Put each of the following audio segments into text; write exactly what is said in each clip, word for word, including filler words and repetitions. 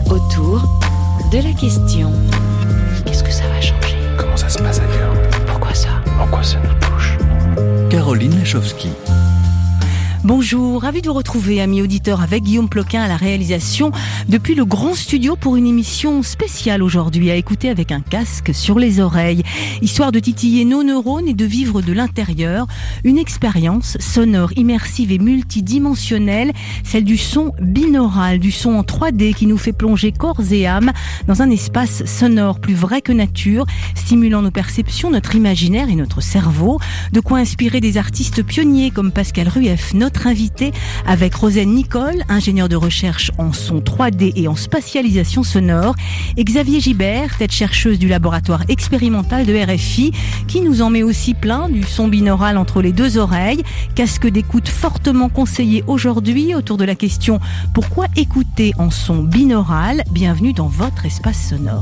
Autour de la question. Qu'est-ce que ça va changer? Comment ça se passe ailleurs? Pourquoi ça? En quoi ça nous touche? Caroline Lachowski. Bonjour, ravi de vous retrouver, amis auditeurs, avec Guillaume Ploquin à la réalisation depuis le grand studio pour une émission spéciale aujourd'hui à écouter avec un casque sur les oreilles, histoire de titiller nos neurones et de vivre de l'intérieur une expérience sonore, immersive et multidimensionnelle, celle du son binaural, du son en trois D qui nous fait plonger corps et âme dans un espace sonore plus vrai que nature, stimulant nos perceptions, notre imaginaire et notre cerveau, de quoi inspirer des artistes pionniers comme Pascal Rueff, notre invité, avec Rosen Nicole, ingénieur de recherche en son trois D et en spatialisation sonore, et Xavier Gibert, tête chercheuse du laboratoire expérimental de R F I, qui nous en met aussi plein du son binaural entre les deux oreilles, casque d'écoute fortement conseillé aujourd'hui autour de la question « Pourquoi écouter en son binaural ?» Bienvenue dans votre espace sonore.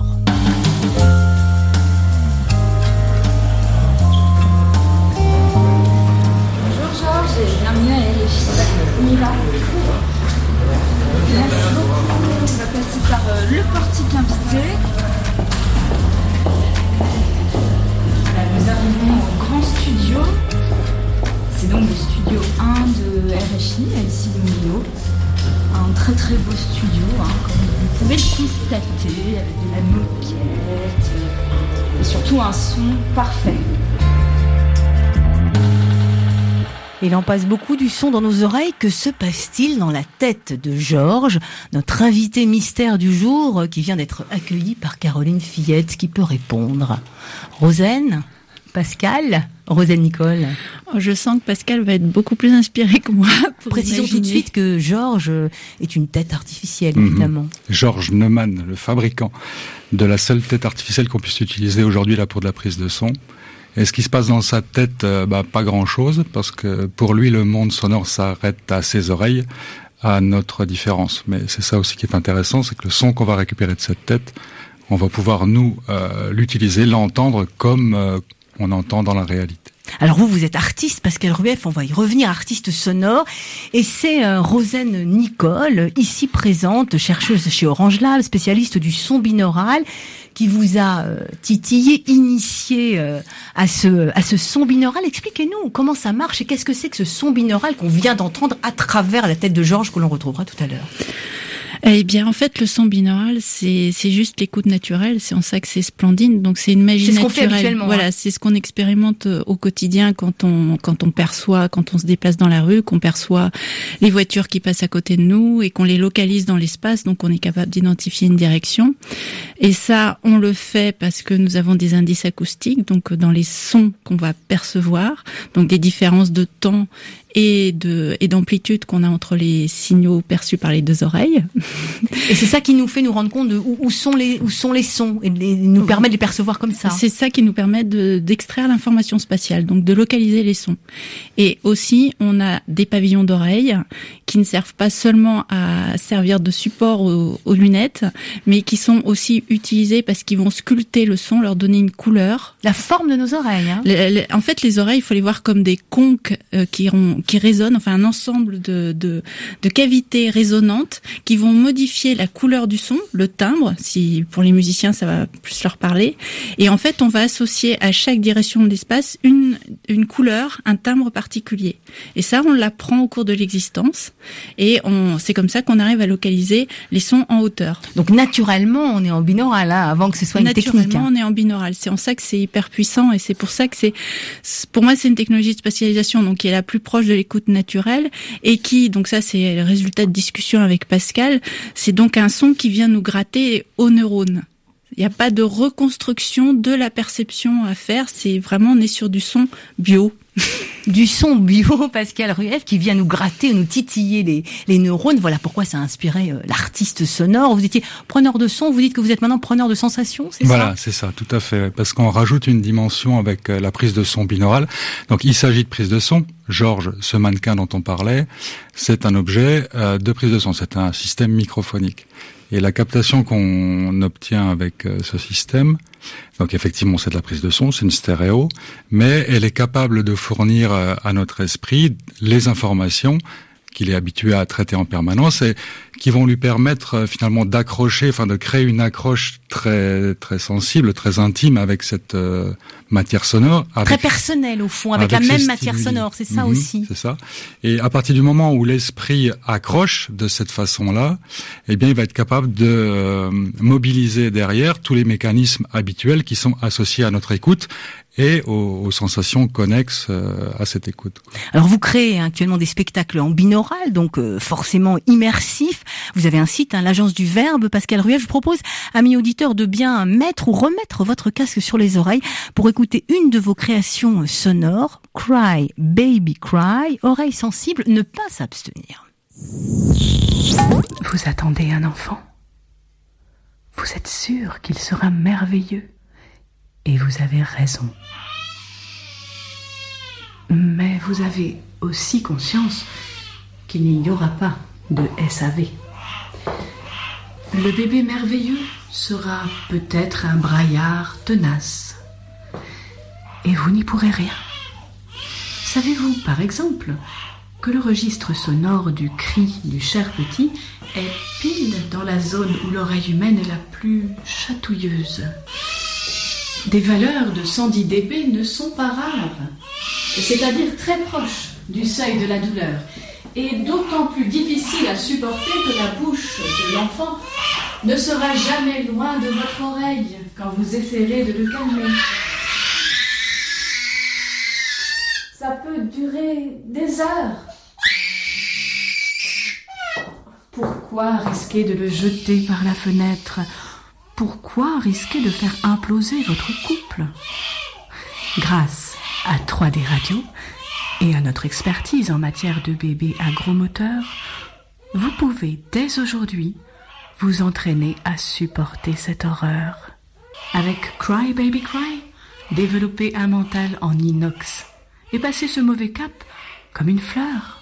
Bienvenue à R F I. On y va. Merci beaucoup. On va passer par euh, le portique invité. Voilà, nous arrivons au grand studio. C'est donc le studio un de R F I, à Issy-les-Moulineaux. Un très très beau studio, hein, comme vous pouvez le constater, avec de la moquette et surtout un son parfait. Il en passe beaucoup du son dans nos oreilles. Que se passe-t-il dans la tête de Georges, notre invité mystère du jour, qui vient d'être accueilli par Caroline Fillette, qui peut répondre? Rosen, Pascal, Rosen Nicole. Je sens que Pascal va être beaucoup plus inspiré que moi. Précisons imaginer. tout de suite que Georges est une tête artificielle, Mmh. évidemment. Georges Neumann, le fabricant de la seule tête artificielle qu'on puisse utiliser aujourd'hui là pour de la prise de son. Et ce qui se passe dans sa tête, euh, bah, pas grand-chose, parce que pour lui, le monde sonore s'arrête à ses oreilles, à notre différence. Mais c'est ça aussi qui est intéressant, c'est que le son qu'on va récupérer de cette tête, on va pouvoir, nous, euh, l'utiliser, l'entendre comme euh, on entend dans la réalité. Alors vous, vous êtes artiste, Pascal Rueff, on va y revenir, artiste sonore, et c'est euh, Rosen Nicole, ici présente, chercheuse chez Orange Lab, spécialiste du son binaural, qui vous a euh, titillé, initié euh, à ce à ce son binaural. Expliquez-nous comment ça marche et qu'est-ce que c'est que ce son binaural qu'on vient d'entendre à travers la tête de Georges que l'on retrouvera tout à l'heure. Eh bien, en fait, le son binaural, c'est c'est juste l'écoute naturelle. C'est en ça que c'est splendide. Donc, c'est une magie c'est ce naturelle. qu'on fait habituellement, voilà, hein. C'est ce qu'on expérimente au quotidien quand on quand on perçoit, quand on se déplace dans la rue, qu'on perçoit les voitures qui passent à côté de nous et qu'on les localise dans l'espace. Donc, on est capable d'identifier une direction. Et ça, on le fait parce que nous avons des indices acoustiques, donc dans les sons qu'on va percevoir, donc des différences de temps et de et d'amplitude qu'on a entre les signaux perçus par les deux oreilles. Et c'est ça qui nous fait nous rendre compte de où, où sont les où sont les sons et les, nous permet de les percevoir comme ça. C'est ça qui nous permet de d'extraire l'information spatiale, donc de localiser les sons. Et aussi, on a des pavillons d'oreilles qui ne servent pas seulement à servir de support aux, aux lunettes, mais qui sont aussi utilisés parce qu'ils vont sculpter le son, leur donner une couleur. La forme de nos oreilles. Hein. Le, le, en fait, les oreilles, il faut les voir comme des conques euh, qui, ont, qui résonnent, enfin un ensemble de, de, de cavités résonantes qui vont modifier la couleur du son, le timbre, si pour les musiciens ça va plus leur parler. Et en fait, on va associer à chaque direction de l'espace une, une couleur, un timbre particulier. Et ça, on l'apprend au cours de l'existence. Et on, c'est comme ça qu'on arrive à localiser les sons en hauteur. Donc naturellement, on est en binaural, hein, avant que ce soit une technique. Naturellement, on est en binaural. C'est en ça que c'est hyper puissant et c'est pour ça que c'est, pour moi, c'est une technologie de spatialisation donc qui est la plus proche de l'écoute naturelle et qui, donc ça, c'est le résultat de discussion avec Pascal. C'est donc un son qui vient nous gratter aux neurones. Il n'y a pas de reconstruction de la perception à faire. C'est vraiment, on est sur du son bio. Du son bio, Pascal Rueff, qui vient nous gratter, nous titiller les, les neurones. Voilà pourquoi ça a inspiré euh, l'artiste sonore. Vous étiez preneur de son, vous dites que vous êtes maintenant preneur de sensations, c'est voilà, ça? ça? Voilà, c'est ça, tout à fait. Parce qu'on rajoute une dimension avec euh, la prise de son binaural. Donc il s'agit de prise de son. Georges, ce mannequin dont on parlait, c'est un objet euh, de prise de son. C'est un système microphonique. Et la captation qu'on obtient avec euh, ce système, donc effectivement c'est de la prise de son, c'est une stéréo, mais elle est capable de fournir euh, à notre esprit les informations qu'il est habitué à traiter en permanence et qui vont lui permettre euh, finalement d'accrocher, enfin de créer une accroche très très sensible, très intime avec cette euh, matière sonore. Avec, très personnelle au fond, avec, avec la même matière stimuli. sonore, c'est ça mmh, aussi. C'est ça. Et à partir du moment où l'esprit accroche de cette façon-là, eh bien il va être capable de euh, mobiliser derrière tous les mécanismes habituels qui sont associés à notre écoute et aux, aux sensations connexes euh, à cette écoute. Alors vous créez actuellement des spectacles en binaural, donc euh, forcément immersifs. Vous avez un site, hein, l'Agence du Verbe. Pascal Ruel, je vous propose, amis auditeurs, de bien mettre ou remettre votre casque sur les oreilles pour écouter une de vos créations sonores, Cry Baby Cry, oreilles sensibles, ne pas s'abstenir. Vous attendez un enfant. Vous êtes sûr qu'il sera merveilleux. Et vous avez raison. Mais vous avez aussi conscience qu'il n'y aura pas de S A V. Le bébé merveilleux sera peut-être un braillard tenace. Et vous n'y pourrez rien. Savez-vous, par exemple, que le registre sonore du cri du cher petit est pile dans la zone où l'oreille humaine est la plus chatouilleuse. Des valeurs de cent dix décibels ne sont pas rares, c'est-à-dire très proches du seuil de la douleur, et d'autant plus difficile à supporter que la bouche de l'enfant ne sera jamais loin de votre oreille quand vous essaierez de le calmer. Ça peut durer des heures. Pourquoi risquer de le jeter par la fenêtre ? Pourquoi risquer de faire imploser votre couple ? Grâce à trois D Radio et à notre expertise en matière de bébés agromoteurs, vous pouvez dès aujourd'hui vous entraîner à supporter cette horreur. Avec Cry Baby Cry, développez un mental en inox et passez ce mauvais cap comme une fleur.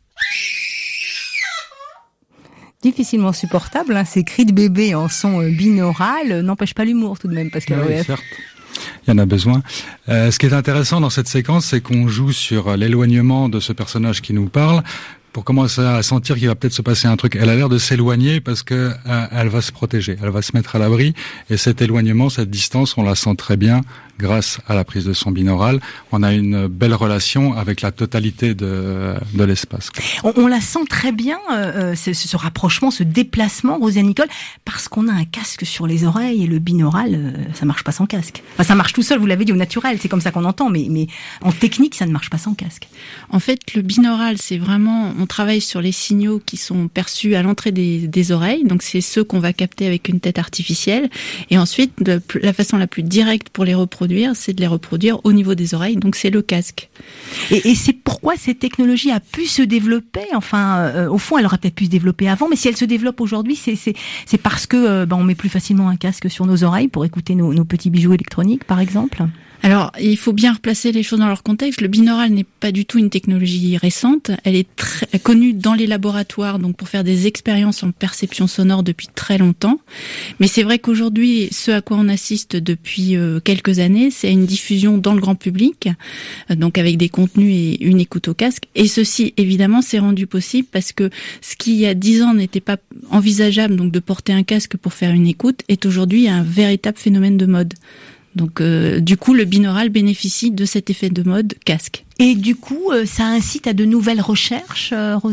Difficilement supportable, hein, ces cris de bébé en son euh, binaural, n'empêche pas l'humour tout de même, Pascal oui, certes. Il y en a besoin. Euh, ce qui est intéressant dans cette séquence, c'est qu'on joue sur l'éloignement de ce personnage qui nous parle pour commencer à sentir qu'il va peut-être se passer un truc. Elle a l'air de s'éloigner parce que euh, elle va se protéger, elle va se mettre à l'abri. Et cet éloignement, cette distance, on la sent très bien grâce à la prise de son binaural. On a une belle relation avec la totalité de, de l'espace. On, on la sent très bien, euh, ce, ce rapprochement, ce déplacement, Rosiane Nicole, parce qu'on a un casque sur les oreilles et le binaural, euh, ça marche pas sans casque. Enfin, ça marche tout seul, vous l'avez dit, au naturel, c'est comme ça qu'on entend, mais, mais en technique, ça ne marche pas sans casque. En fait, le binaural, c'est vraiment, on travaille sur les signaux qui sont perçus à l'entrée des, des oreilles, donc c'est ceux qu'on va capter avec une tête artificielle, et ensuite, de, la façon la plus directe pour les reproduire, c'est de les reproduire au niveau des oreilles, donc c'est le casque. Et, et c'est pourquoi cette technologie a pu se développer, enfin, euh, au fond, elle aurait peut-être pu se développer avant, mais si elle se développe aujourd'hui, c'est, c'est, c'est parce que euh, ben, on met plus facilement un casque sur nos oreilles pour écouter nos, nos petits bijoux électroniques, par exemple. Alors, il faut bien replacer les choses dans leur contexte. Le binaural n'est pas du tout une technologie récente. Elle est très connue dans les laboratoires, donc pour faire des expériences en perception sonore depuis très longtemps. Mais c'est vrai qu'aujourd'hui, ce à quoi on assiste depuis euh, quelques années, c'est une diffusion dans le grand public, euh, donc avec des contenus et une écoute au casque. Et ceci, évidemment, s'est rendu possible parce que ce qui, il y a dix ans, n'était pas envisageable, donc de porter un casque pour faire une écoute, est aujourd'hui un véritable phénomène de mode. Donc, euh, du coup, le binaural bénéficie de cet effet de mode casque. Et du coup, euh, ça incite à de nouvelles recherches, euh, Rosiane ?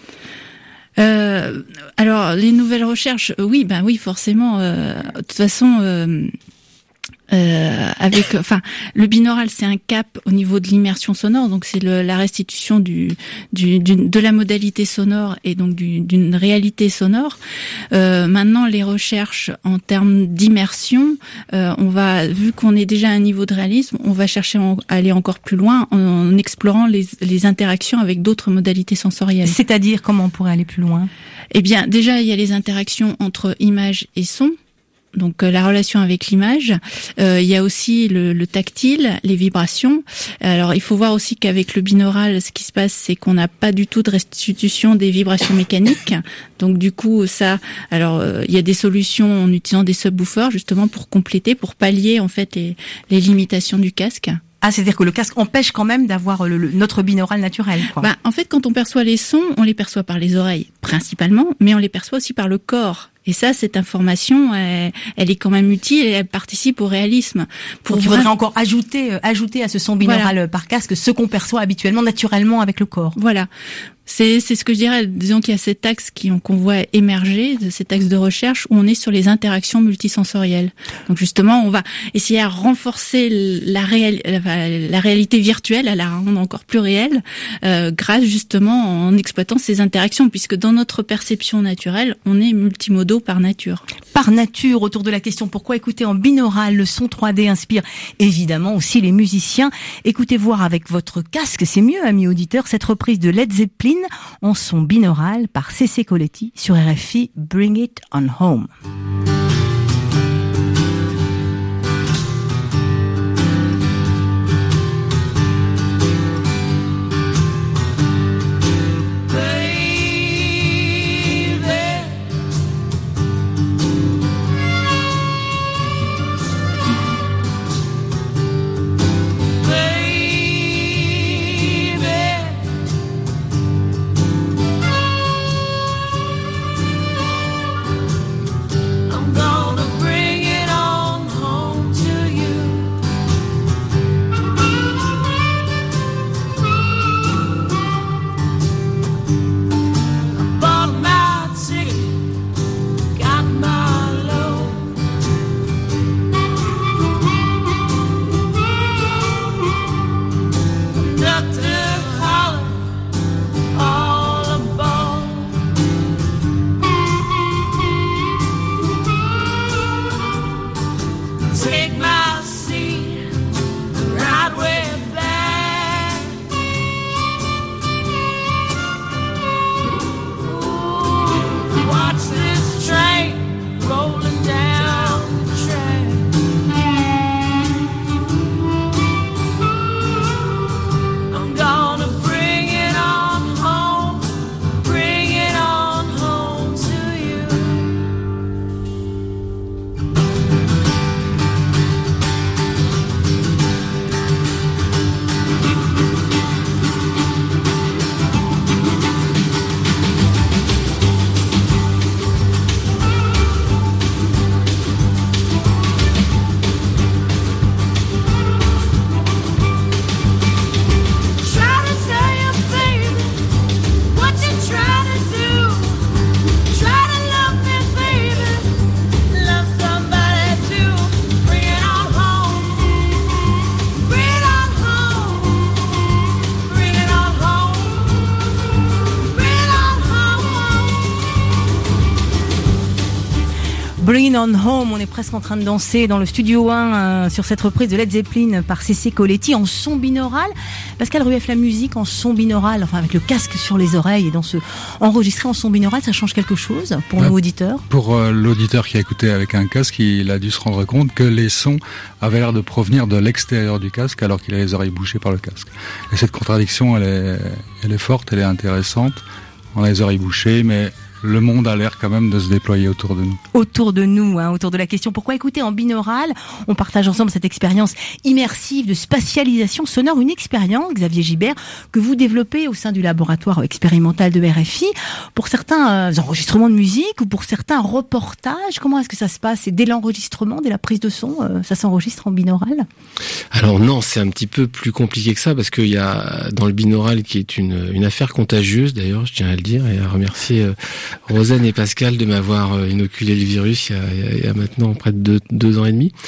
euh, Alors, les nouvelles recherches, euh, oui, ben oui, forcément. Euh, de toute façon, euh, euh, avec, enfin, le binaural, c'est un cap au niveau de l'immersion sonore, donc c'est le, la restitution du, du, du, de la modalité sonore et donc du, d'une réalité sonore. Euh, maintenant, les recherches en termes d'immersion, euh, on va, vu qu'on est déjà à un niveau de réalisme, on va chercher à aller encore plus loin en, en explorant les, les interactions avec d'autres modalités sensorielles. C'est-à-dire, comment on pourrait aller plus loin ? Eh bien, déjà, il y a les interactions entre image et son. Donc euh, la relation avec l'image, euh, il y a aussi le, le tactile, les vibrations. Alors il faut voir aussi qu'avec le binaural, ce qui se passe, c'est qu'on n'a pas du tout de restitution des vibrations mécaniques. Donc du coup, ça, alors euh, il y a des solutions en utilisant des subwoofers justement pour compléter, pour pallier en fait les, les limitations du casque. Ah, c'est-à-dire que le casque empêche quand même d'avoir le, le, notre binaural naturel, quoi. Bah, en fait, quand on perçoit les sons, on les perçoit par les oreilles principalement, mais on les perçoit aussi par le corps. Et ça, cette information, elle, elle est quand même utile et elle participe au réalisme. Pour Donc, il faudrait encore ajouter, euh, ajouter à ce son binaural voilà. par casque ce qu'on perçoit habituellement, naturellement avec le corps. Voilà. C'est, c'est ce que je dirais. Disons qu'il y a cet axe qui, qu'on voit émerger, de cet axe de recherche où on est sur les interactions multisensorielles. Donc justement, on va essayer à renforcer la, réal, la réalité virtuelle, à la rendre encore plus réelle, euh, grâce justement en exploitant ces interactions, puisque dans notre perception naturelle, on est multimodaux par nature. Par nature, autour de la question pourquoi écouter en binaural, le son trois D inspire évidemment aussi les musiciens. Écoutez voir avec votre casque, c'est mieux, amis auditeurs, cette reprise de Led Zeppelin en son binaural par C C Coletti sur R F I, Bring It On Home. Bring It On Home, on est presque en train de danser dans le studio un euh, sur cette reprise de Led Zeppelin par C C Coletti en son binaural. Pascal Rueff, la musique en son binaural, enfin avec le casque sur les oreilles et dans ce enregistré en son binaural, ça change quelque chose pour ouais, nos auditeurs? Pour euh, l'auditeur qui a écouté avec un casque, il a dû se rendre compte que les sons avaient l'air de provenir de l'extérieur du casque alors qu'il a les oreilles bouchées par le casque. Et cette contradiction, elle est, elle est forte, elle est intéressante. On a les oreilles bouchées, mais le monde a l'air quand même de se déployer autour de nous. Autour de nous, hein, autour de la question pourquoi écouter en binaural. On partage ensemble cette expérience immersive de spatialisation sonore, une expérience, Xavier Gibert, que vous développez au sein du laboratoire expérimental de R F I pour certains euh, enregistrements de musique ou pour certains reportages. Comment est-ce que ça se passe? C'est dès l'enregistrement, dès la prise de son, euh, ça s'enregistre en binaural? Alors non, c'est un petit peu plus compliqué que ça parce qu'il y a dans le binaural qui est une, une affaire contagieuse d'ailleurs, je tiens à le dire et à remercier euh, Rosanne et Pascal de m'avoir inoculé le virus il y a, il y a, il y a maintenant près de deux, deux ans et demi.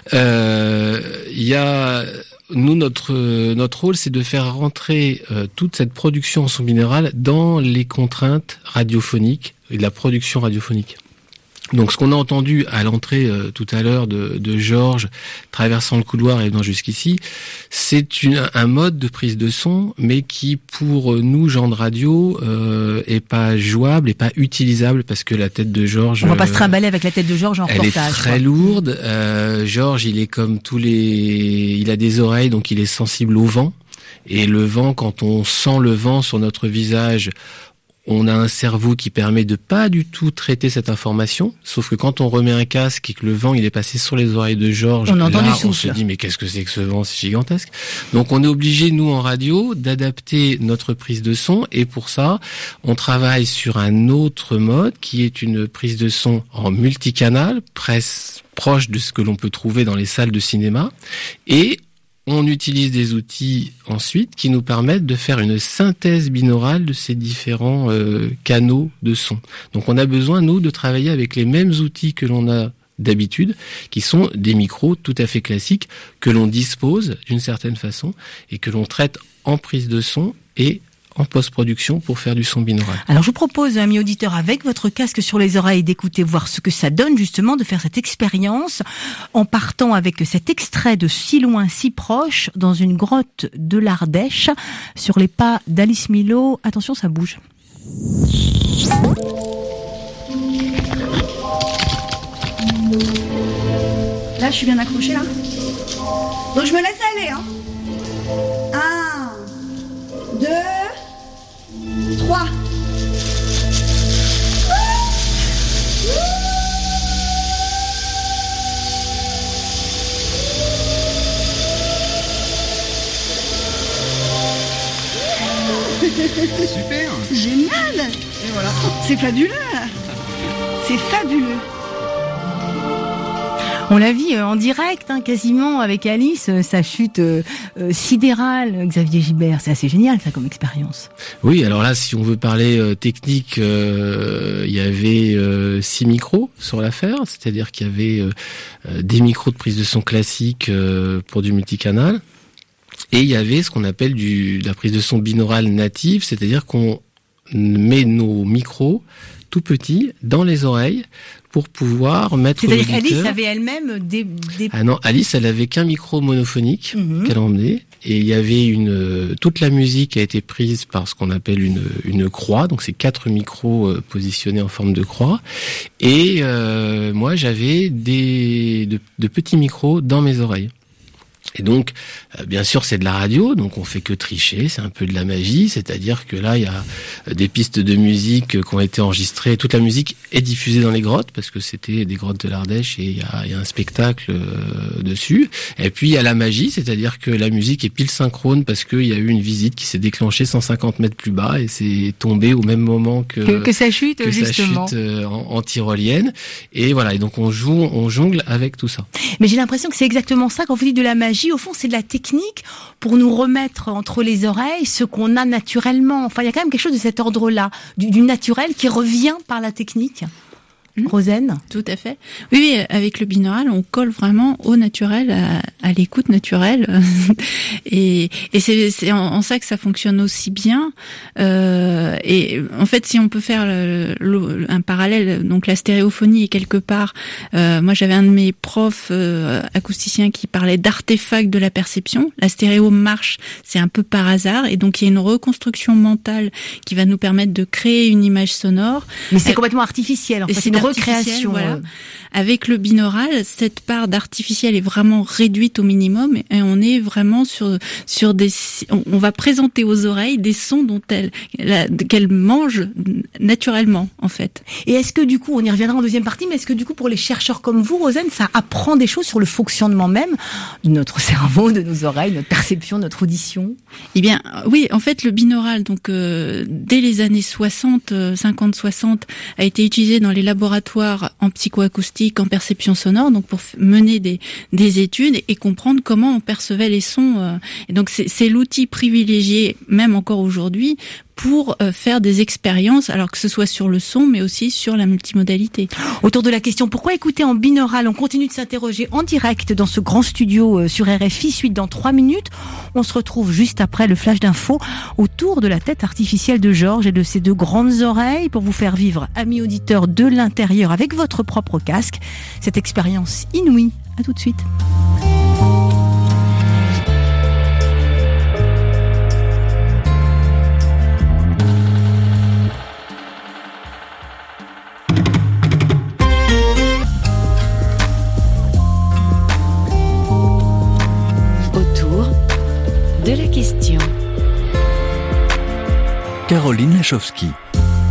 Euh, il y a, nous, notre notre rôle, c'est de faire rentrer euh, toute cette production en son binaural dans les contraintes radiophoniques et de la production radiophonique. Donc, ce qu'on a entendu à l'entrée euh, tout à l'heure de, de Georges traversant le couloir et venant jusqu'ici, c'est une, un mode de prise de son, mais qui pour nous gens de radio euh, est pas jouable, et pas utilisable parce que la tête de Georges. On va pas se trimballer avec la tête de Georges en elle reportage. Elle est très quoi. lourde. Euh, Georges, il est comme tous les, il a des oreilles, donc il est sensible au vent. Et le vent, quand on sent le vent sur notre visage, on a un cerveau qui permet de pas du tout traiter cette information, sauf que quand on remet un casque et que le vent il est passé sur les oreilles de Georges, on là, entend du on se dit mais qu'est-ce que c'est que ce vent, c'est gigantesque. Donc on est obligé, nous en radio, d'adapter notre prise de son, et pour ça, on travaille sur un autre mode qui est une prise de son en multicanal, presque proche de ce que l'on peut trouver dans les salles de cinéma, et on utilise des outils ensuite qui nous permettent de faire une synthèse binaurale de ces différents euh, canaux de son. Donc on a besoin, nous, de travailler avec les mêmes outils que l'on a d'habitude, qui sont des micros tout à fait classiques, que l'on dispose d'une certaine façon et que l'on traite en prise de son et en post-production pour faire du son binaural. Alors je vous propose, amis auditeurs, avec votre casque sur les oreilles, d'écouter, voir ce que ça donne justement, de faire cette expérience en partant avec cet extrait de Si loin, si proche, dans une grotte de l'Ardèche, sur les pas d'Alice Milot. Attention, ça bouge. Là, je suis bien accrochée, là. Donc je me laisse aller, hein. Un, deux, trois. Super. Génial. Et voilà. C'est fabuleux. C'est fabuleux. On l'a vu en direct, hein, quasiment, avec Alice, sa chute euh, euh, sidérale, Xavier Gibert. C'est assez génial, ça, comme expérience. Oui, alors là, si on veut parler euh, technique, euh, il y avait euh, six micros sur l'affaire, c'est-à-dire qu'il y avait euh, des micros de prise de son classique euh, pour du multicanal, et il y avait ce qu'on appelle du, de la prise de son binaurale native, c'est-à-dire qu'on met nos micros tout petits dans les oreilles pour pouvoir mettre C'est-à-dire l'auditeur... qu'Alice avait elle-même des, des... Ah non, Alice, elle avait qu'un micro monophonique mm-hmm. qu'elle emmenait, et il y avait une toute la musique a été prise par ce qu'on appelle une une croix, donc c'est quatre micros euh, positionnés en forme de croix, et euh, moi j'avais des de, de petits micros dans mes oreilles. Et donc, euh, bien sûr, c'est de la radio, donc on fait que tricher, c'est un peu de la magie, c'est-à-dire que là, il y a des pistes de musique qui ont été enregistrées, toute la musique est diffusée dans les grottes, parce que c'était des grottes de l'Ardèche, et il y a, il y a un spectacle euh, dessus. Et puis, il y a la magie, c'est-à-dire que la musique est pile synchrone, parce qu'il y a eu une visite qui s'est déclenchée cent cinquante mètres plus bas, et c'est tombé au même moment que... Que, que ça chute, que justement. Ça chute euh, en, en tyrolienne. Et voilà, et donc on joue, on jongle avec tout ça. Mais j'ai l'impression que c'est exactement ça, quand vous dites de la magie, au fond, c'est de la technique pour nous remettre entre les oreilles ce qu'on a naturellement. Enfin, il y a quand même quelque chose de cet ordre-là, du, du naturel qui revient par la technique. Mmh. Rosen ? Tout à fait. Oui, avec le binaural, on colle vraiment au naturel, à, à l'écoute naturelle. et et c'est, c'est en, en ça que ça fonctionne aussi bien. Euh, et en fait, si on peut faire le, le, un parallèle, donc la stéréophonie est quelque part... Euh, moi, j'avais un de mes profs euh, acousticiens qui parlait d'artefacts de la perception. La stéréo marche, c'est un peu par hasard. Et donc, il y a une reconstruction mentale qui va nous permettre de créer une image sonore. Mais c'est euh, complètement artificiel, en fait. C'est une recréation. Voilà. Euh... Avec le binaural, cette part d'artificiel est vraiment réduite au minimum, et on est vraiment sur sur des. On va présenter aux oreilles des sons dont elles qu'elles mangent naturellement, en fait. Et est-ce que du coup, on y reviendra en deuxième partie, mais est-ce que du coup, pour les chercheurs comme vous, Rosen, ça apprend des choses sur le fonctionnement même de notre cerveau, de nos oreilles, notre perception, notre audition ? Eh bien, oui. En fait, le binaural, donc euh, dès les années soixante, cinquante, soixante, a été utilisé dans les laboratoires en psychoacoustique, en perception sonore, donc pour mener des des études et comprendre comment on percevait les sons. Euh, et donc c'est c'est l'outil privilégié, même encore aujourd'hui, pour euh, faire des expériences, alors que ce soit sur le son, mais aussi sur la multimodalité. Autour de la question pourquoi écouter en binaural, on continue de s'interroger en direct dans ce grand studio euh, sur R F I, suite dans trois minutes. On se retrouve juste après le flash d'info autour de la tête artificielle de Georges et de ses deux grandes oreilles pour vous faire vivre, amis auditeurs, de l'intérieur avec votre propre casque, cette expérience inouïe. À tout de suite. De la question. Caroline Lachowski.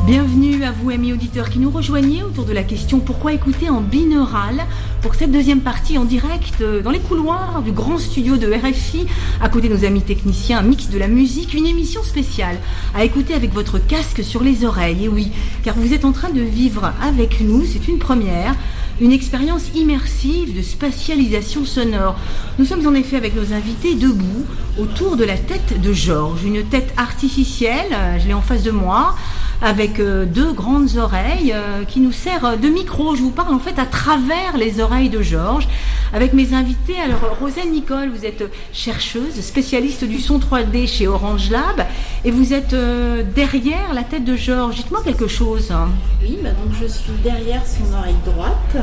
Bienvenue à vous, amis auditeurs, qui nous rejoignez autour de la question pourquoi écouter en binaural pour cette deuxième partie en direct dans les couloirs du grand studio de R F I, à côté de nos amis techniciens, un mix de la musique, une émission spéciale à écouter avec votre casque sur les oreilles. Et oui, car vous êtes en train de vivre avec nous, c'est une première, une expérience immersive de spatialisation sonore. Nous sommes en effet avec nos invités debout autour de la tête de Georges, une tête artificielle, je l'ai en face de moi, avec euh, deux grandes oreilles euh, qui nous servent de micro. Je vous parle en fait à travers les oreilles de Georges avec mes invités. Alors Rosane Nicole, vous êtes chercheuse, spécialiste du son trois D chez Orange Lab et vous êtes euh, derrière la tête de Georges. Dites-moi quelque chose. Oui, bah donc je suis derrière son oreille droite.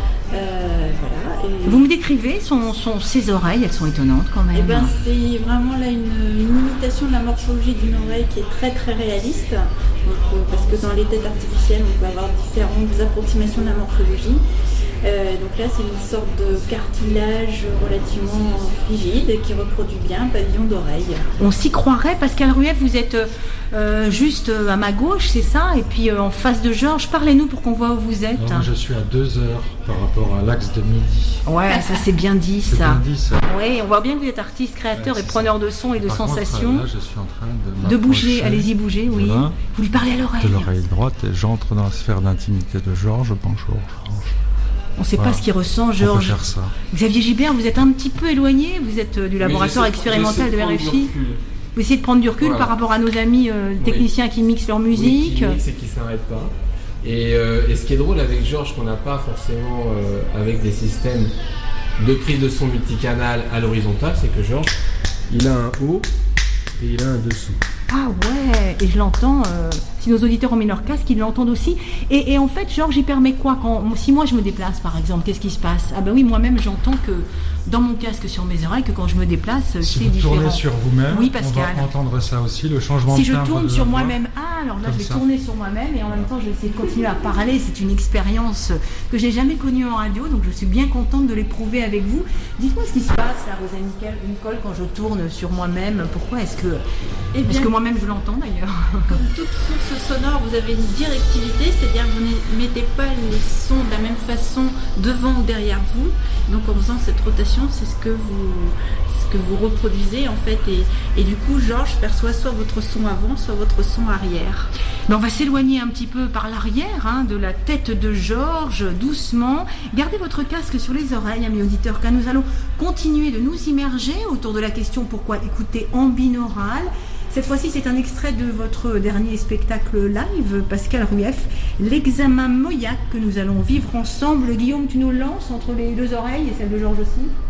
Euh, voilà, et... Vous me décrivez son, son, ses oreilles, elles sont étonnantes quand même. Eh ben, c'est vraiment là une, une imitation de la morphologie d'une oreille qui est très très réaliste. Donc, euh, parce que dans les têtes artificielles, on peut avoir différentes approximations de la morphologie. Euh, donc là, c'est une sorte de cartilage relativement rigide qui reproduit bien un pavillon d'oreille. On s'y croirait. Pascal Rueff, vous êtes euh, juste à ma gauche, c'est ça? Et puis euh, en face de Georges, parlez-nous pour qu'on voit où vous êtes. Non, je suis à deux heures par rapport à l'axe de midi. Ouais, ça c'est bien dit, c'est ça. Bien dit, ça. Oui, on voit bien que vous êtes artiste, créateur ouais, et preneur de son et de par sensations. Contre, là, je suis en train de, de bouger, allez-y bouger, oui. Voilà. Vous lui parlez à l'oreille. De l'oreille droite, et j'entre dans la sphère d'intimité de Georges, je penche au Georges. On ne sait voilà. pas ce qu'il ressent, Georges. On peut faire ça. Xavier Gibert, vous êtes un petit peu éloigné, vous êtes du laboratoire expérimental de R F I. Vous essayez de prendre du recul voilà. par rapport à nos amis euh, techniciens oui. qui mixent leur musique. Oui, qui mixent et qui ne s'arrêtent pas. Et, euh, et ce qui est drôle avec Georges, qu'on n'a pas forcément euh, avec des systèmes de prise de son multicanal à l'horizontale, c'est que Georges, il a un haut et il a un dessous. Ah ouais, et je l'entends, euh, si nos auditeurs ont mis leur casque, ils l'entendent aussi. Et, et en fait, Georges, il permet quoi quand, si moi je me déplace par exemple, qu'est-ce qui se passe? Ah ben oui, moi-même j'entends que dans mon casque sur mes oreilles, que quand je me déplace, si c'est vous différent. Tournez sur vous-même, oui, Pascal. On va entendre ça aussi, le changement si de timbre. Si je tourne de sur voix, moi-même, ah alors là je vais ça. tourner sur moi-même et en même temps je vais essayer de continuer à parler. C'est une expérience que j'ai jamais connue en radio, donc je suis bien contente de l'éprouver avec vous. Dites-moi ce qui se passe là, Rosane Nicole, quand je tourne sur moi-même. Pourquoi est-ce que, eh bien, est-ce que moi-même je l'entends d'ailleurs? Comme toute source sonore, vous avez une directivité, c'est-à-dire que vous ne mettez pas les sons de la même façon devant ou derrière vous. Donc en faisant cette rotation, c'est ce que vous, ce que vous reproduisez en fait. Et, et du coup, Georges perçoit soit votre son avant, soit votre son arrière. Ben on va s'éloigner un petit peu par l'arrière hein, de la tête de Georges, doucement. Gardez votre casque sur les oreilles, amis auditeurs, car nous allons continuer de nous immerger autour de la question pourquoi écouter en binaural. Cette fois-ci, c'est un extrait de votre dernier spectacle live, Pascal Rueff, l'examen Moyac que nous allons vivre ensemble. Guillaume, tu nous lances entre les deux oreilles et celle de Georges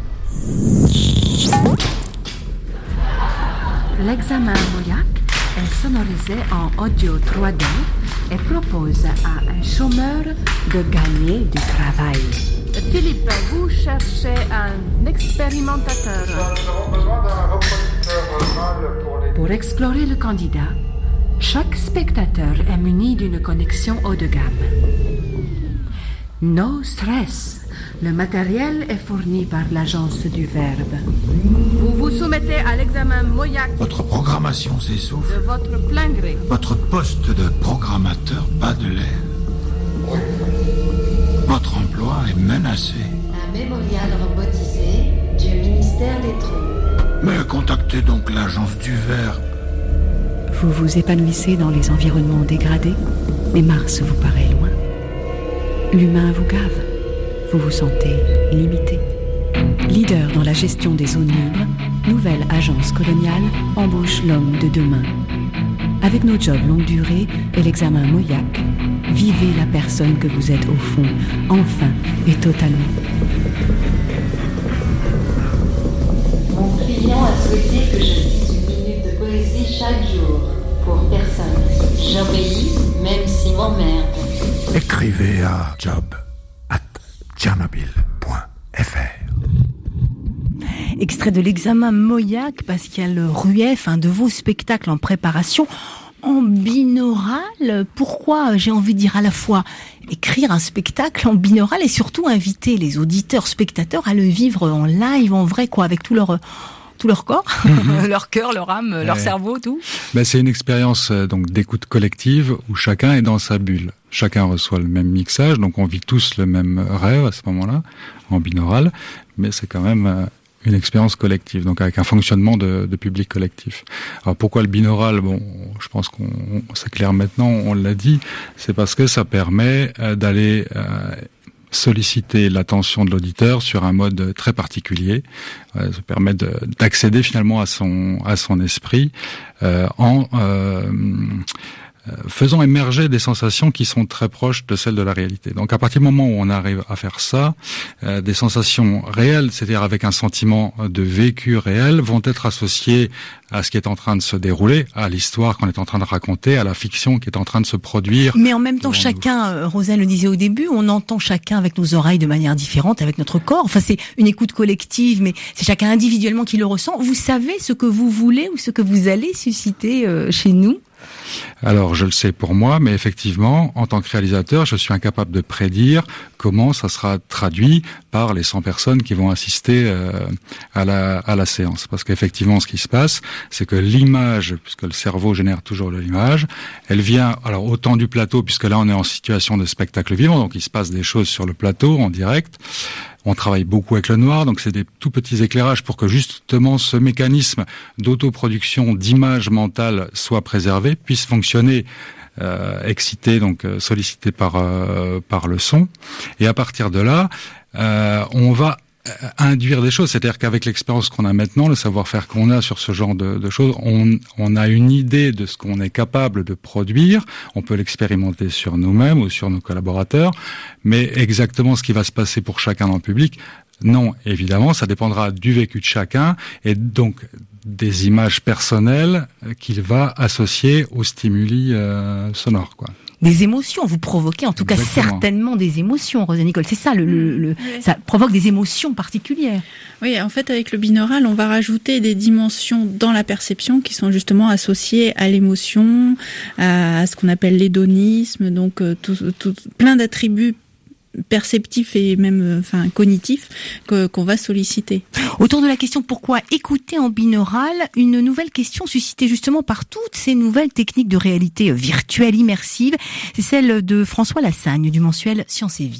aussi. L'examen Moyac est sonorisé en audio trois D et propose à un chômeur de gagner du travail. Philippe, vous cherchez un expérimentateur. Nous avons besoin d'un reproducteur mâle pour les... Pour explorer le candidat, chaque spectateur est muni d'une connexion haut de gamme. No stress. Le matériel est fourni par l'agence du Verbe. Vous vous soumettez à l'examen Moyac. Votre programmation s'essouffle. De votre plein gré. Votre poste de programmateur bat de l'air. Oui. Votre emploi est menacé. Un mémorial robotisé du ministère des Trous. Mais contactez donc l'agence du Verbe. Vous vous épanouissez dans les environnements dégradés, mais Mars vous paraît loin. L'humain vous gave. Vous vous sentez limité. Leader dans la gestion des zones libres, nouvelle agence coloniale embauche l'homme de demain. Avec nos jobs longue durée et l'examen Moyac, vivez la personne que vous êtes au fond, enfin et totalement. Mon client a souhaité que je dise une minute de poésie chaque jour. Pour personne. J'obéis, même si m'emmerde. Écrivez à job at tchernobyl point f r. Extrait de l'examen Moyac, Pascal Rueff, un de vos spectacles en préparation en binaural. Pourquoi, j'ai envie de dire à la fois écrire un spectacle en binaural et surtout inviter les auditeurs, spectateurs à le vivre en live, en vrai, quoi, avec tout leur, tout leur corps, mmh. leur cœur, leur âme, ouais. leur cerveau, tout. Ben, c'est une expérience donc d'écoute collective où chacun est dans sa bulle. Chacun reçoit le même mixage, donc on vit tous le même rêve à ce moment-là, en binaural, mais c'est quand même une expérience collective, donc avec un fonctionnement de, de public collectif. Alors pourquoi le binaural? Bon, je pense qu'on c'est clair maintenant, on l'a dit, c'est parce que ça permet d'aller euh, solliciter l'attention de l'auditeur sur un mode très particulier. Euh, ça permet de, d'accéder finalement à son à son esprit euh, en euh, faisant émerger des sensations qui sont très proches de celles de la réalité. Donc à partir du moment où on arrive à faire ça, euh, des sensations réelles, c'est-à-dire avec un sentiment de vécu réel, vont être associées à ce qui est en train de se dérouler, à l'histoire qu'on est en train de raconter, à la fiction qui est en train de se produire. Mais en même temps, chacun, euh, Rosanne le disait au début, on entend chacun avec nos oreilles de manière différente, avec notre corps. Enfin, c'est une écoute collective, mais c'est chacun individuellement qui le ressent. Vous savez ce que vous voulez ou ce que vous allez susciter euh, chez nous? Alors, je le sais pour moi, mais effectivement, en tant que réalisateur, je suis incapable de prédire comment ça sera traduit par les cent personnes qui vont assister euh, à la à la séance. Parce qu'effectivement, ce qui se passe, c'est que l'image, puisque le cerveau génère toujours de l'image, elle vient, alors autant du plateau, puisque là on est en situation de spectacle vivant, donc il se passe des choses sur le plateau, en direct. On travaille beaucoup avec le noir, donc c'est des tout petits éclairages pour que justement ce mécanisme d'autoproduction d'images mentales soit préservé, puisse fonctionner, euh, excité, donc euh, sollicité par euh, par le son. Et à partir de là, euh, on va induire des choses, c'est-à-dire qu'avec l'expérience qu'on a maintenant, le savoir-faire qu'on a sur ce genre de, de choses, on, on a une idée de ce qu'on est capable de produire, on peut l'expérimenter sur nous-mêmes ou sur nos collaborateurs, mais exactement ce qui va se passer pour chacun dans le public, non, évidemment, ça dépendra du vécu de chacun et donc des images personnelles qu'il va associer aux stimuli euh, sonores, quoi. Des émotions, vous provoquez en tout Exactement. cas certainement des émotions, Rosa Nicole. C'est ça, le, le, le oui. ça provoque des émotions particulières. Oui, en fait, avec le binaural, on va rajouter des dimensions dans la perception qui sont justement associées à l'émotion, à ce qu'on appelle l'hédonisme, donc tout, tout, plein d'attributs perceptifs et même enfin cognitifs que, qu'on va solliciter. Autour de la question pourquoi écouter en binaural, une nouvelle question suscitée justement par toutes ces nouvelles techniques de réalité virtuelle immersive, c'est celle de François Lassagne du mensuel Science et Vie.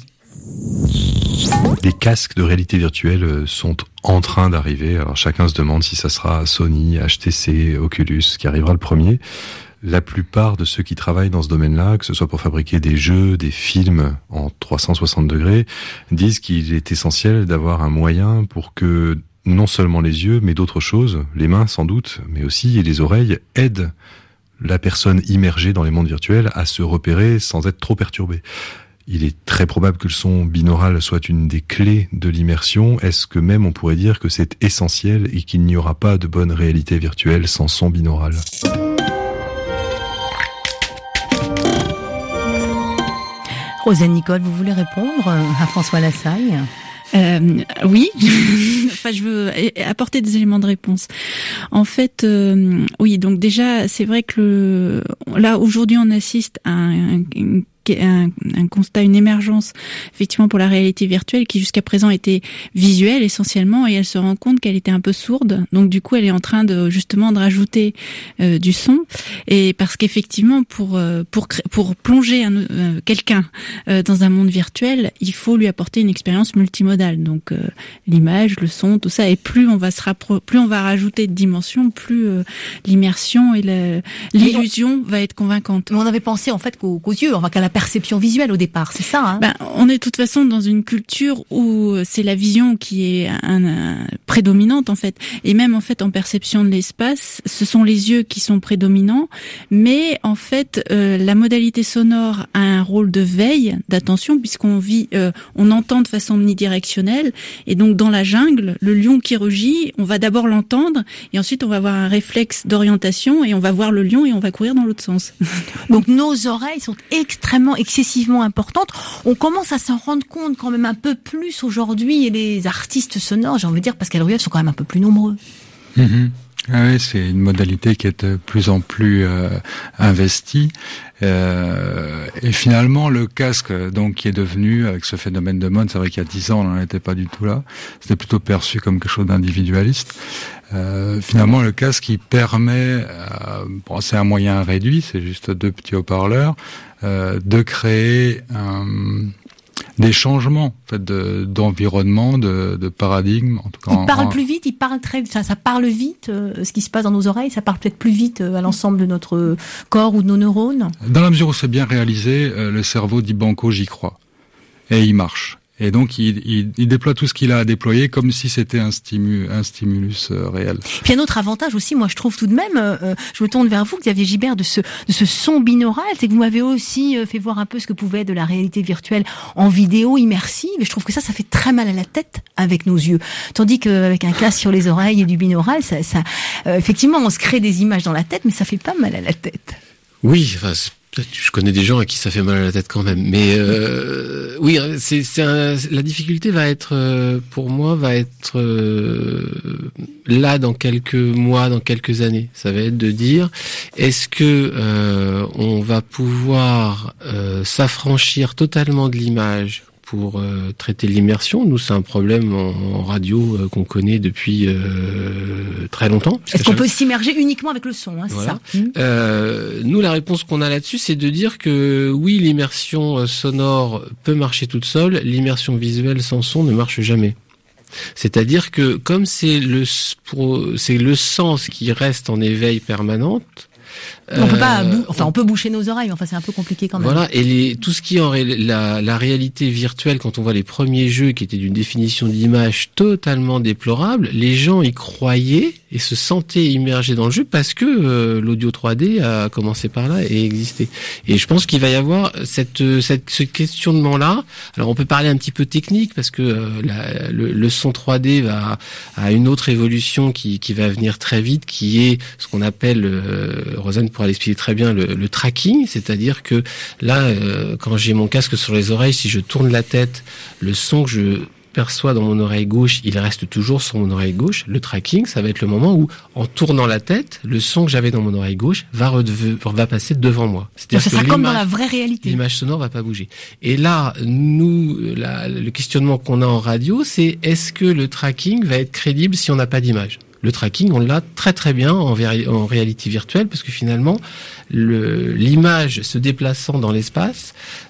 Les casques de réalité virtuelle sont en train d'arriver. Alors chacun se demande si ça sera Sony, H T C, Oculus qui arrivera le premier. La plupart de ceux qui travaillent dans ce domaine-là, que ce soit pour fabriquer des jeux, des films en trois cent soixante degrés, disent qu'il est essentiel d'avoir un moyen pour que non seulement les yeux, mais d'autres choses, les mains sans doute, mais aussi les oreilles, aident la personne immergée dans les mondes virtuels à se repérer sans être trop perturbée. Il est très probable que le son binaural soit une des clés de l'immersion. Est-ce que même on pourrait dire que c'est essentiel et qu'il n'y aura pas de bonne réalité virtuelle sans son binaural ? Rosa Nicole, vous voulez répondre à François Lassagne ? Euh, oui, enfin je veux apporter des éléments de réponse. En fait, euh, oui, donc déjà c'est vrai que le, là aujourd'hui on assiste à un, un, un, un constat, une émergence effectivement pour la réalité virtuelle qui jusqu'à présent était visuelle essentiellement et elle se rend compte qu'elle était un peu sourde. Donc du coup elle est en train de justement de rajouter euh, du son et parce qu'effectivement pour euh, pour pour plonger un, euh, quelqu'un euh, dans un monde virtuel, il faut lui apporter une expérience multimodale. Donc euh, l'image, le son, tout ça et plus on va se rappro- plus on va rajouter de dimensions, plus euh, l'immersion et la, l'illusion on, va être convaincante. Mais on avait pensé en fait qu'aux, qu'aux yeux, enfin qu'à la perception visuelle au départ, c'est ça hein. Ben, on est de toute façon dans une culture où c'est la vision qui est un, un, prédominante en fait, et même en fait en perception de l'espace, ce sont les yeux qui sont prédominants, mais en fait euh, la modalité sonore a un rôle de veille, d'attention, puisqu'on vit, euh, on entend de façon omnidirectionnelle, et donc dans la jungle, le lion qui rugit, on va d'abord l'entendre, et ensuite on va avoir un réflexe d'orientation, et on va voir le lion et on va courir dans l'autre sens. Donc nos oreilles sont extrêmement excessivement importante. On commence à s'en rendre compte quand même un peu plus aujourd'hui et les artistes sonores, j'ai envie de dire, Pascal Rueff, sont quand même un peu plus nombreux. Mmh. Ah oui, c'est une modalité qui est de plus en plus euh, investie. Euh, et finalement, le casque, donc, qui est devenu, avec ce phénomène de mode, c'est vrai qu'il y a dix ans, on n'en était pas du tout là. C'était plutôt perçu comme quelque chose d'individualiste. Euh, finalement, le casque, il permet, euh, bon, c'est un moyen réduit, c'est juste deux petits haut-parleurs, euh, de créer un des changements, en fait, de, d'environnement, de, de paradigme. En tout cas, il parle en... plus vite, il parle très, ça, ça parle vite. Euh, ce qui se passe dans nos oreilles, ça parle peut-être plus vite euh, à l'ensemble de notre corps ou de nos neurones. Dans la mesure où c'est bien réalisé, euh, le cerveau dit banco, j'y crois, et il marche. Et donc, il, il, il déploie tout ce qu'il a à déployer comme si c'était un, stimu, un stimulus euh, réel. Puis un autre avantage aussi, moi je trouve tout de même, euh, je me tourne vers vous, Xavier Gibert, de ce, de ce son binaural, c'est que vous m'avez aussi euh, fait voir un peu ce que pouvait être de la réalité virtuelle en vidéo immersive, et je trouve que ça, ça fait très mal à la tête avec nos yeux. Tandis qu'avec un casque sur les oreilles et du binaural, ça, ça euh, effectivement, on se crée des images dans la tête, mais ça fait pas mal à la tête. Oui, enfin... Je connais des gens à qui ça fait mal à la tête quand même, mais euh, oui, c'est, c'est un, la difficulté va être euh, pour moi va être euh, là dans quelques mois, dans quelques années. Ça va être de dire est-ce que euh, on va pouvoir euh, s'affranchir totalement de l'image pour euh, traiter l'immersion. Nous, c'est un problème en, en radio euh, qu'on connaît depuis euh, très longtemps. Est-ce qu'on peut s'immerger uniquement avec le son, hein, c'est voilà. ça mmh. euh, Nous, la réponse qu'on a là-dessus, c'est de dire que oui, l'immersion sonore peut marcher toute seule, l'immersion visuelle sans son ne marche jamais. C'est-à-dire que comme c'est le, c'est le sens qui reste en éveil permanente, on peut pas, bou- enfin, on peut boucher nos oreilles, mais enfin, c'est un peu compliqué quand même. Voilà, et les, tout ce qui est en ré- la, la réalité virtuelle, quand on voit les premiers jeux qui étaient d'une définition d'image totalement déplorable, les gens y croyaient et se sentaient immergés dans le jeu parce que euh, l'audio trois D a commencé par là et existé. Et je pense qu'il va y avoir cette, cette, ce questionnement-là. Alors, on peut parler un petit peu technique parce que euh, la, le, le son trois D va à une autre évolution qui, qui va venir très vite, qui est ce qu'on appelle euh, Rosanne pourra l'expliquer très bien, le, le tracking, c'est-à-dire que là, euh, quand j'ai mon casque sur les oreilles, si je tourne la tête, le son que je perçois dans mon oreille gauche, il reste toujours sur mon oreille gauche. Le tracking, ça va être le moment où, en tournant la tête, le son que j'avais dans mon oreille gauche va, redeve, va passer devant moi. C'est-à-dire ça sera comme dans la vraie réalité. L'image sonore va pas bouger. Et là, nous, la, le questionnement qu'on a en radio, c'est est-ce que le tracking va être crédible si on n'a pas d'image ? Le tracking, on l'a très très bien en, vé- en réalité virtuelle parce que finalement, le, l'image se déplaçant dans l'espace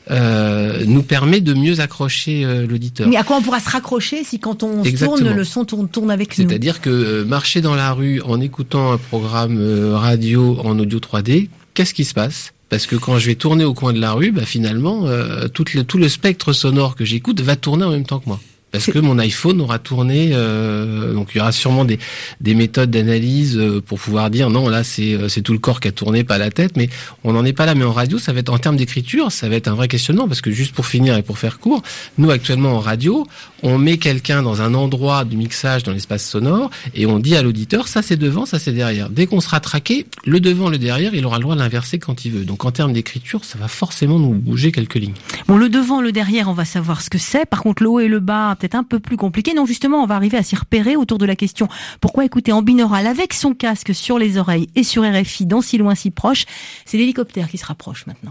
euh, nous permet de mieux accrocher euh, l'auditeur. Mais à quoi on pourra se raccrocher si quand on Exactement. tourne, le son tourne, tourne avec nous ? C'est-à-dire que euh, marcher dans la rue en écoutant un programme euh, radio en audio trois D, qu'est-ce qui se passe ? Parce que quand je vais tourner au coin de la rue, bah finalement, euh, tout, le, tout le spectre sonore que j'écoute va tourner en même temps que moi. Parce que mon iPhone aura tourné, euh, donc il y aura sûrement des, des méthodes d'analyse pour pouvoir dire non, là c'est, c'est tout le corps qui a tourné, pas la tête, mais on n'en est pas là. Mais en radio, ça va être en termes d'écriture, ça va être un vrai questionnement, parce que juste pour finir et pour faire court, nous actuellement en radio, on met quelqu'un dans un endroit du mixage dans l'espace sonore et on dit à l'auditeur ça c'est devant, ça c'est derrière. Dès qu'on sera traqué, le devant, le derrière, il aura le droit de l'inverser quand il veut. Donc en termes d'écriture, ça va forcément nous bouger quelques lignes. Bon, le devant, le derrière, on va savoir ce que c'est. Par contre, le haut et le bas, peut-être un peu plus compliqué. Non, justement, on va arriver à s'y repérer autour de la question pourquoi écouter en binaural avec son casque sur les oreilles et sur R F I dans Si loin si proche. C'est l'hélicoptère qui se rapproche maintenant.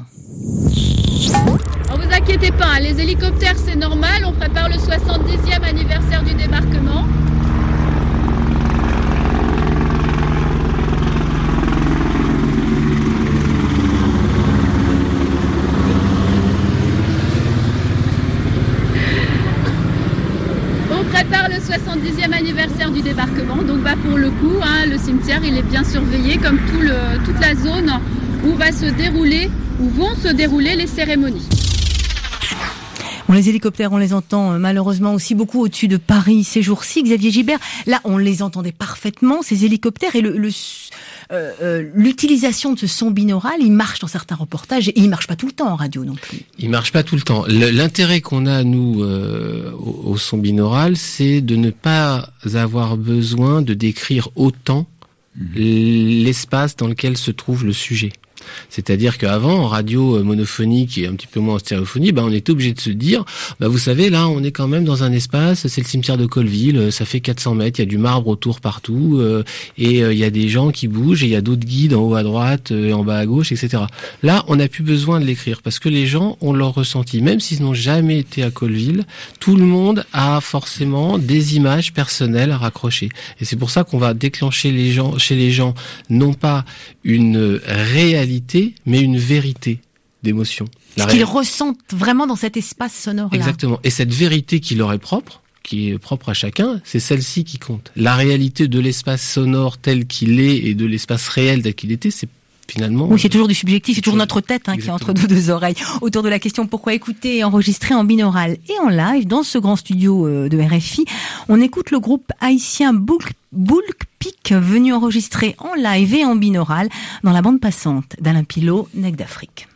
Ne vous inquiétez pas, hein, les hélicoptères c'est normal, on prépare le soixante-dixième anniversaire du débarquement. Prépare le soixante-dixième anniversaire du débarquement, donc bah pour le coup, hein, le cimetière il est bien surveillé comme tout le, toute la zone où va se dérouler, où vont se dérouler les cérémonies. Bon, les hélicoptères, on les entend malheureusement aussi beaucoup au-dessus de Paris ces jours-ci. Xavier Gibert, là, on les entendait parfaitement, ces hélicoptères, et le, le, euh, euh, l'utilisation de ce son binaural, il marche dans certains reportages, et il marche pas tout le temps en radio non plus. Il marche pas tout le temps. Le, l'intérêt qu'on a, nous, euh, au, au son binaural, c'est de ne pas avoir besoin de décrire autant mmh. l'espace dans lequel se trouve le sujet. C'est-à-dire qu'avant, en radio monophonique et un petit peu moins en stéréophonie, bah, on était obligé de se dire, bah, vous savez, là, on est quand même dans un espace, c'est le cimetière de Colleville, ça fait quatre cents mètres, il y a du marbre autour partout, euh, et euh, il y a des gens qui bougent, et il y a d'autres guides en haut à droite, et en bas à gauche, et cetera. Là, on n'a plus besoin de l'écrire, parce que les gens ont leur ressenti. Même s'ils n'ont jamais été à Colleville, tout le monde a forcément des images personnelles à raccrocher. Et c'est pour ça qu'on va déclencher les gens, chez les gens, non pas une réalité, mais une vérité d'émotion. Ce qu'ils ressentent vraiment dans cet espace sonore-là. Exactement. Et cette vérité qui leur est propre, qui est propre à chacun, c'est celle-ci qui compte. La réalité de l'espace sonore tel qu'il est et de l'espace réel tel qu'il était, c'est finalement... Oui, c'est toujours du subjectif, c'est toujours notre tête hein, qui est entre nos deux oreilles. Autour de la question pourquoi écouter et enregistrer en binaural et en live dans ce grand studio de R F I, on écoute le groupe haïtien Bulk, Bulk Peak venu enregistrer en live et en binaural dans la bande passante d'Alain Pilot, Nec d'Afrique.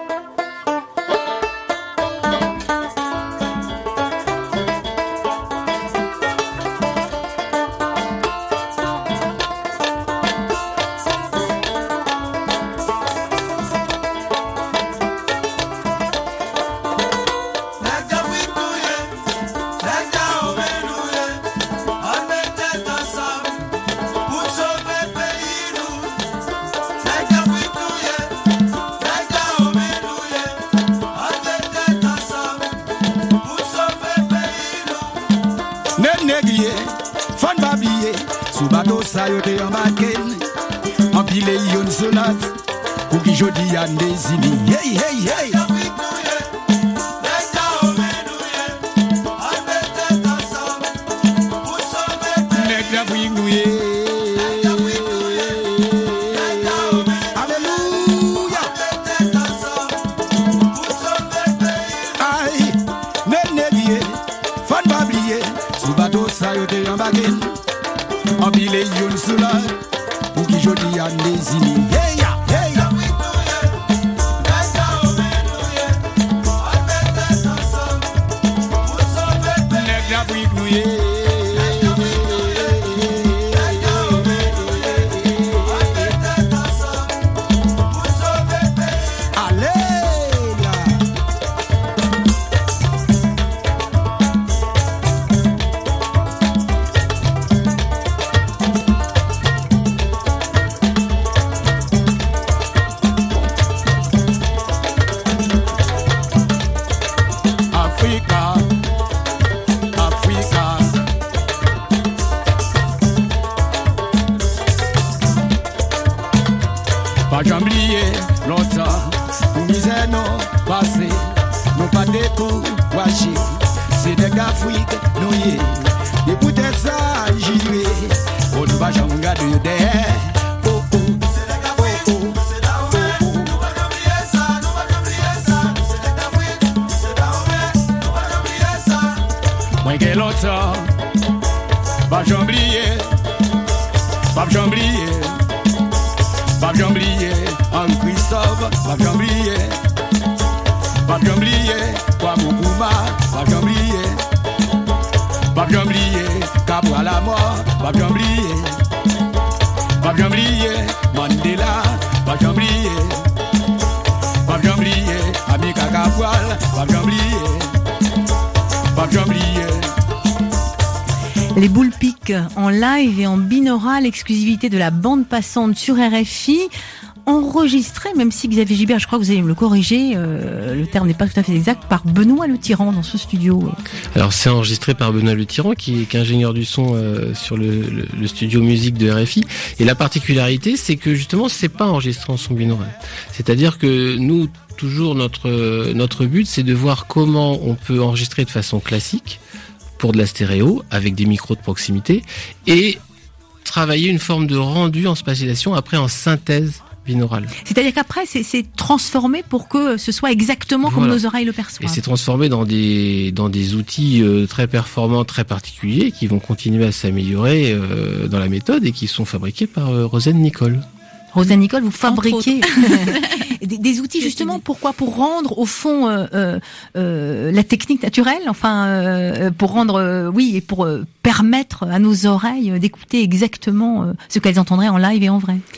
Sayote embarqué en pile yon sonate pour qui jodi an désigné hey hey hey en pile yon sola pour qui jodi an désigné hey ya hey ya Les Bulk Peak en live et en binaural, exclusivité de la bande passante sur R F I, enregistré, même si Xavier Gibert, je crois que vous allez me le corriger, euh, le terme n'est pas tout à fait exact, par Benoît Le Tyran dans ce studio. Alors c'est enregistré par Benoît Le Tyran qui est ingénieur du son euh, sur le, le, le studio musique de R F I. Et la particularité, c'est que justement, c'est pas enregistré en son binaural. C'est-à-dire que nous, toujours notre notre but, c'est de voir comment on peut enregistrer de façon classique pour de la stéréo avec des micros de proximité et travailler une forme de rendu en spatialisation après en synthèse binaurale. C'est-à-dire qu'après c'est, c'est transformé pour que ce soit exactement voilà. Comme nos oreilles le perçoivent. Et c'est transformé dans des dans des outils euh, très performants, très particuliers qui vont continuer à s'améliorer euh, dans la méthode et qui sont fabriqués par euh, Rosen Nicole. Rosen Nicole, vous fabriquez des, des outils justement, pourquoi? Pour rendre au fond euh, euh, la technique naturelle, enfin euh, pour rendre, euh, oui, et pour euh, permettre à nos oreilles d'écouter exactement euh, ce qu'elles entendraient en live et en vrai.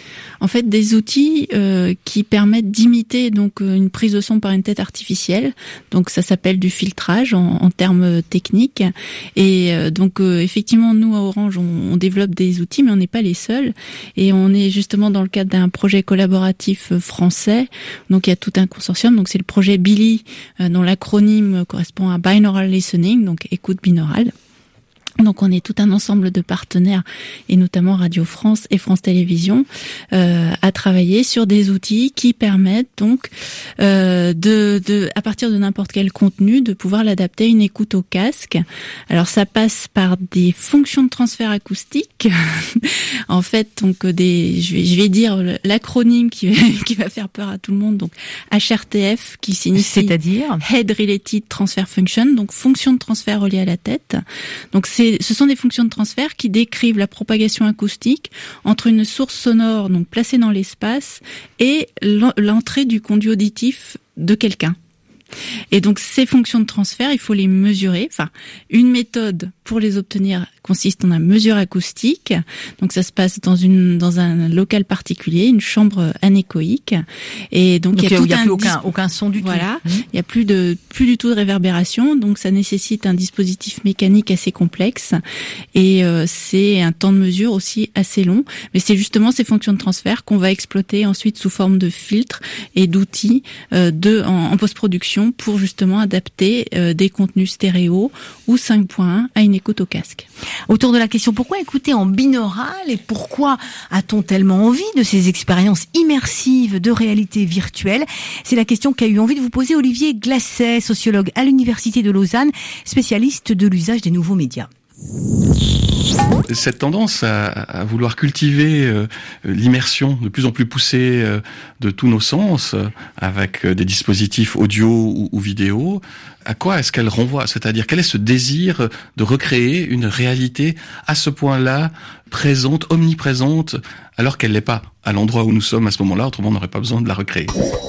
en fait des outils euh, qui permettent d'imiter donc une prise de son par une tête artificielle. Donc ça s'appelle du filtrage en, en termes techniques. Et euh, donc euh, effectivement, nous à Orange, on, on développe des outils, mais on n'est pas les seuls. Et on est justement dans le cadre d'un projet collaboratif français. Donc il y a tout un consortium. Donc c'est le projet Billy, euh, dont l'acronyme correspond à Binaural Listening, donc écoute binaurale. Donc on est tout un ensemble de partenaires, et notamment Radio France et France Télévisions, euh, à travailler sur des outils qui permettent donc euh, de, de, à partir de n'importe quel contenu, de pouvoir l'adapter à une écoute au casque. Alors ça passe par des fonctions de transfert acoustique. En fait, donc des, je vais, je vais dire l'acronyme qui va, qui va faire peur à tout le monde. Donc H R T F, qui signifie c'est-à-dire Head Related Transfer Function, donc fonction de transfert reliée à la tête. Donc c'est Ce sont des fonctions de transfert qui décrivent la propagation acoustique entre une source sonore donc placée dans l'espace et l'entrée du conduit auditif de quelqu'un. Et donc ces fonctions de transfert, il faut les mesurer. Enfin, une méthode pour les obtenir consiste en une mesure acoustique. Donc ça se passe dans une dans un local particulier, une chambre anéchoïque. Et donc, donc il y a, tout y a un plus aucun disp... aucun son du voilà, tout. Mmh. Il y a plus de plus du tout de réverbération. Donc ça nécessite un dispositif mécanique assez complexe et euh, c'est un temps de mesure aussi assez long. Mais c'est justement ces fonctions de transfert qu'on va exploiter ensuite sous forme de filtres et d'outils euh, de en, en post-production pour justement adapter euh, des contenus stéréo ou cinq point un à une écoute au casque. Autour de la question pourquoi écouter en binaural et pourquoi a-t-on tellement envie de ces expériences immersives de réalité virtuelle, c'est la question qu'a eu envie de vous poser Olivier Glasset, sociologue à l'Université de Lausanne, spécialiste de l'usage des nouveaux médias. Cette tendance à, à vouloir cultiver euh, l'immersion de plus en plus poussée euh, de tous nos sens, euh, avec euh, des dispositifs audio ou, ou vidéo, à quoi est-ce qu'elle renvoie ? C'est-à-dire, quel est ce désir de recréer une réalité à ce point-là, présente, omniprésente, alors qu'elle n'est pas à l'endroit où nous sommes à ce moment-là, autrement on n'aurait pas besoin de la recréer.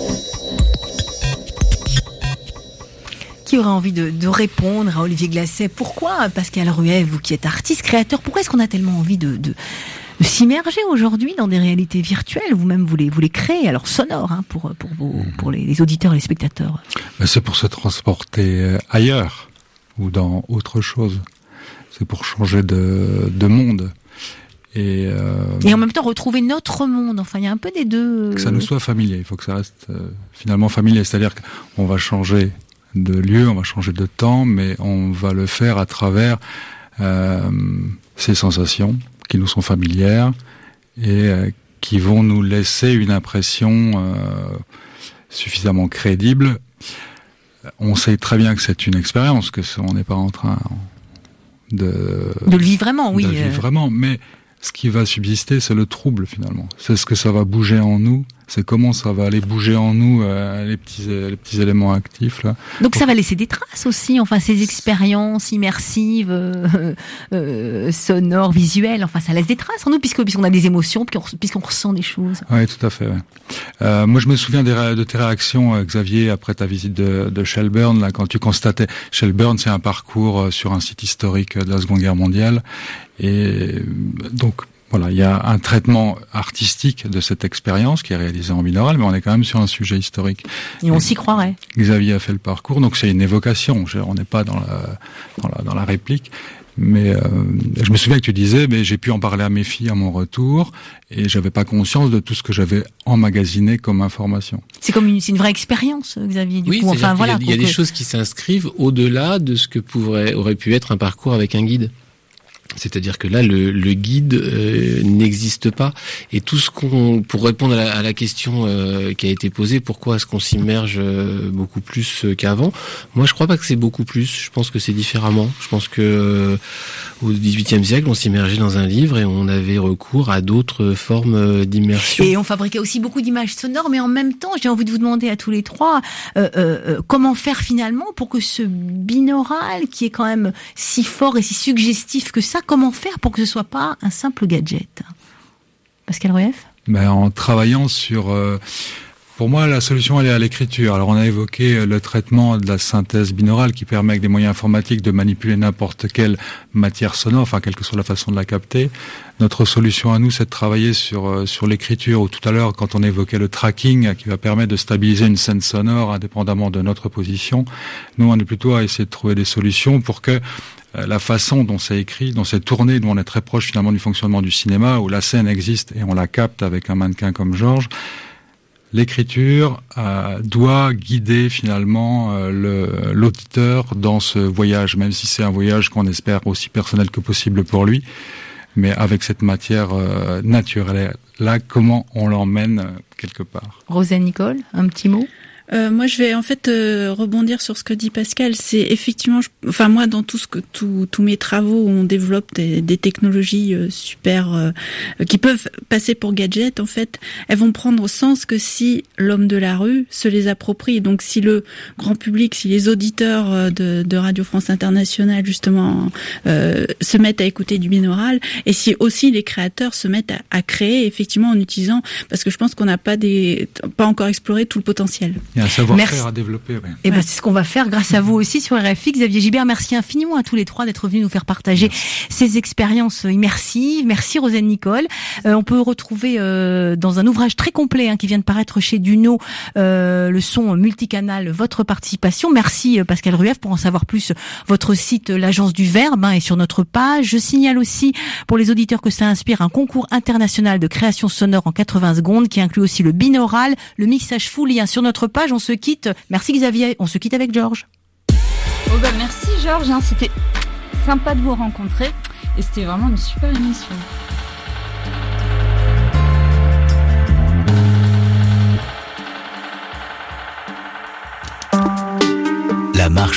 Qui aurait envie de, de répondre à Olivier Glasset? Pourquoi, Pascal Rueff, vous qui êtes artiste, créateur, pourquoi est-ce qu'on a tellement envie de, de, de s'immerger aujourd'hui dans des réalités virtuelles? Vous-même, vous les, vous les créez, alors sonores, hein, pour, pour, vos, pour les, les auditeurs et les spectateurs. C'est pour se transporter ailleurs, ou dans autre chose. C'est pour changer de, de monde. Et, euh, et en même temps retrouver notre monde. Enfin, il y a un peu des deux. Que ça nous soit familier. Il faut que ça reste euh, finalement familier. C'est-à-dire qu'on va changer de lieu, on va changer de temps, mais on va le faire à travers euh, ces sensations qui nous sont familières et euh, qui vont nous laisser une impression euh, suffisamment crédible. On sait très bien que c'est une expérience, que on n'est pas en train de de le vivre vraiment, oui. De le vivre vraiment, mais ce qui va subsister, c'est le trouble finalement. C'est ce que ça va bouger en nous. C'est comment ça va aller bouger en nous euh, les petits les petits éléments actifs là. Donc Pour... ça va laisser des traces aussi. Enfin, ces expériences immersives, euh, euh, sonores, visuelles. Enfin, ça laisse des traces en nous puisque puisqu'on a des émotions, puisqu'on, puisqu'on ressent des choses. Oui, tout à fait. Ouais. Euh, moi, je me souviens des, de tes réactions, euh, Xavier, après ta visite de, de Shelburne, là, quand tu constatais. Shelburne, c'est un parcours sur un site historique de la Seconde Guerre mondiale, et donc. Voilà, il y a un traitement artistique de cette expérience qui est réalisée en binaural, mais on est quand même sur un sujet historique. Et on et s'y croirait. Xavier a fait le parcours, donc c'est une évocation. On n'est pas dans la, dans la, dans la réplique. Mais euh, je me souviens que tu disais, mais j'ai pu en parler à mes filles à mon retour, et j'avais pas conscience de tout ce que j'avais emmagasiné comme information. C'est comme une, c'est une vraie expérience, Xavier. Du oui, coup, enfin voilà. Il y a, il y a des choses qui s'inscrivent au-delà de ce que pourrait aurait pu être un parcours avec un guide. C'est-à-dire que là, le, le guide euh, n'existe pas, et tout ce qu'on, pour répondre à la, à la question euh, qui a été posée, pourquoi est-ce qu'on s'immerge euh, beaucoup plus qu'avant ? Moi, je crois pas que c'est beaucoup plus. Je pense que c'est différemment. Je pense que euh, au dix-huitième siècle, on s'immergeait dans un livre et on avait recours à d'autres formes d'immersion. Et on fabriquait aussi beaucoup d'images sonores, mais en même temps, j'ai envie de vous demander à tous les trois euh, euh, comment faire finalement pour que ce binaural, qui est quand même si fort et si suggestif que ça, comment faire pour que ce soit pas un simple gadget ? Pascal Rueff ? Ben, en travaillant sur, euh, Pour moi, la solution, elle est à l'écriture. Alors, on a évoqué le traitement de la synthèse binaurale qui permet, avec des moyens informatiques, de manipuler n'importe quelle matière sonore, enfin, quelle que soit la façon de la capter. Notre solution à nous, c'est de travailler sur sur l'écriture, ou tout à l'heure, quand on évoquait le tracking, qui va permettre de stabiliser une scène sonore indépendamment de notre position. Nous, on est plutôt à essayer de trouver des solutions pour que la façon dont c'est écrit, dont c'est tourné, dont on est très proche finalement du fonctionnement du cinéma, où la scène existe et on la capte avec un mannequin comme Georges. L'écriture euh, doit guider finalement euh, le, l'auditeur dans ce voyage, même si c'est un voyage qu'on espère aussi personnel que possible pour lui. Mais avec cette matière euh, naturelle, là, comment on l'emmène euh, quelque part. Rosanne Nicole, un petit mot? Euh, moi, je vais en fait euh, rebondir sur ce que dit Pascal. C'est effectivement, je, enfin moi, dans tout ce que tous tous mes travaux, on développe des, des technologies euh, super euh, qui peuvent passer pour gadgets. En fait, elles vont prendre sens que si l'homme de la rue se les approprie. Donc, si le grand public, si les auditeurs de, de Radio France Internationale justement euh, se mettent à écouter du binaural, et si aussi les créateurs se mettent à, à créer effectivement en utilisant, parce que je pense qu'on n'a pas des pas encore exploré tout le potentiel. Il y a un savoir-faire à développer. Oui. Et ben c'est ce qu'on va faire grâce à vous aussi sur R F I. Xavier Gibert, merci infiniment à tous les trois d'être venus nous faire partager ces expériences immersives. Merci Rosanne Nicole. Euh, on peut retrouver euh, dans un ouvrage très complet hein, qui vient de paraître chez Duno euh, le son multicanal, votre participation. Merci euh, Pascal Rueff. Pour en savoir plus, votre site l'Agence du Verbe hein, est sur notre page. Je signale aussi pour les auditeurs que ça inspire un concours international de création sonore en quatre-vingts secondes qui inclut aussi le binaural, le mixage full lien sur notre page. On se quitte. Merci Xavier. On se quitte avec Georges. Oh bah merci Georges. Hein. C'était sympa de vous rencontrer et c'était vraiment une super émission. La marche.